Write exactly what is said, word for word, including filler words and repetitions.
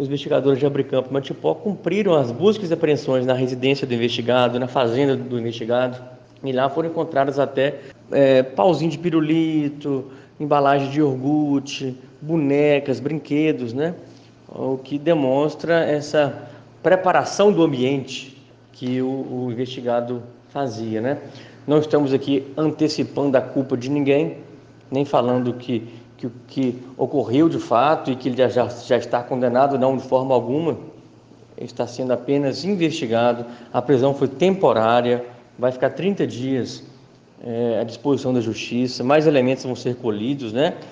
os investigadores de Abricampo e Matipó cumpriram as buscas e apreensões na residência do investigado, na fazenda do investigado, e lá foram encontradas até é, pauzinho de pirulito, embalagem de iogurte, bonecas, brinquedos, né? O que demonstra essa preparação do ambiente que o, o investigado fazia, né? Não estamos aqui antecipando a culpa de ninguém, nem falando que que, que ocorreu de fato e que ele já, já está condenado, não, de forma alguma. Ele está sendo apenas investigado, a prisão foi temporária, vai ficar trinta dias é, à disposição da justiça, mais elementos vão ser colhidos, né?